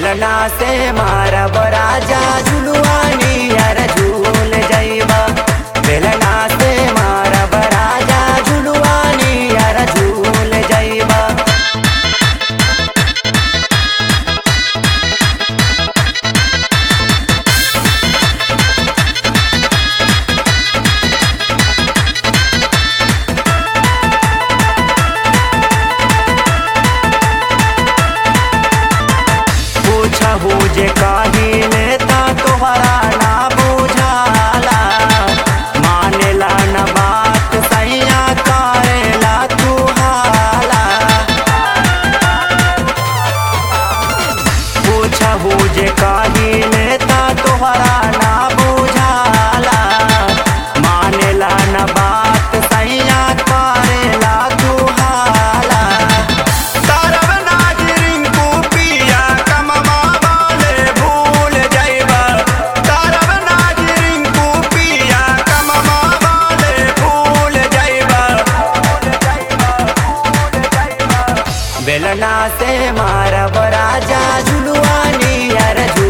बेलना से मारब राजा झुलुआनी यार झूल जइबा। बेलना से मारब राजा झुलुआनी यार झूल जइबा। पूछहु जे काहिले ता तोहरा ना बुझाला। मानेला न बात सैया करेला तू हाला। पूछहु जे काहिले ता तोहरा ना बुझाला। मानेला न बात सैया करेला तू हाला। तारब नाजरिन को पिया कममा वाले भूल जइबा। तारब नाजरिन को पिया कममा वाले भूल जइबा। बेलना से मारब राजा झुलुआनी यार झूल